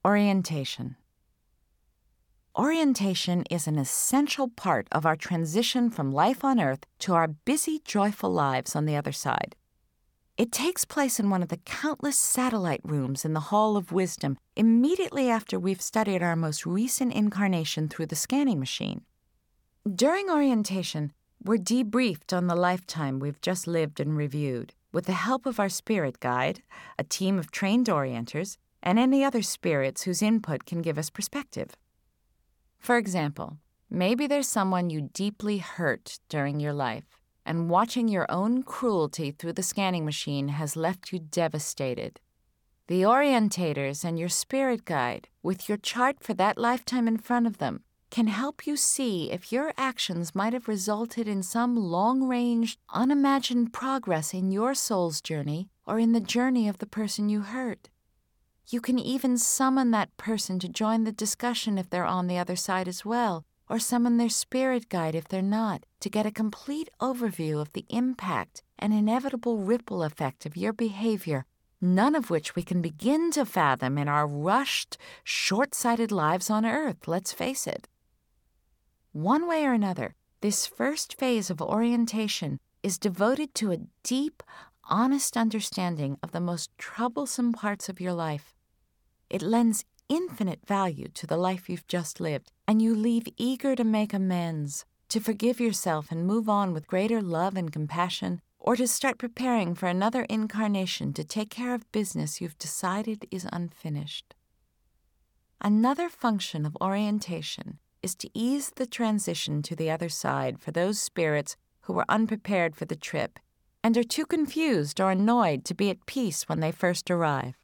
Orientation. Orientation is an essential part of our transition from life on Earth to our busy, joyful lives on the other side. It takes place in one of the countless satellite rooms in the Hall of Wisdom immediately after we've studied our most recent incarnation through the scanning machine. During orientation, we're debriefed on the lifetime we've just lived and reviewed, with the help of our spirit guide, a team of trained orienters, and any other spirits whose input can give us perspective. For example, maybe there's someone you deeply hurt during your life, and watching your own cruelty through the scanning machine has left you devastated. The orientators and your spirit guide, with your chart for that lifetime in front of them, can help you see if your actions might have resulted in some long-range, unimagined progress in your soul's journey or in the journey of the person you hurt. You can even summon that person to join the discussion if they're on the other side as well, or summon their spirit guide if they're not, to get a complete overview of the impact and inevitable ripple effect of your behavior, none of which we can begin to fathom in our rushed, short-sighted lives on Earth, let's face it. One way or another, this first phase of orientation is devoted to a deep, honest understanding of the most troublesome parts of your life. It lends infinite value to the life you've just lived, and you leave eager to make amends, to forgive yourself and move on with greater love and compassion, or to start preparing for another incarnation to take care of business you've decided is unfinished. Another function of orientation is to ease the transition to the other side for those spirits who were unprepared for the trip and are too confused or annoyed to be at peace when they first arrive.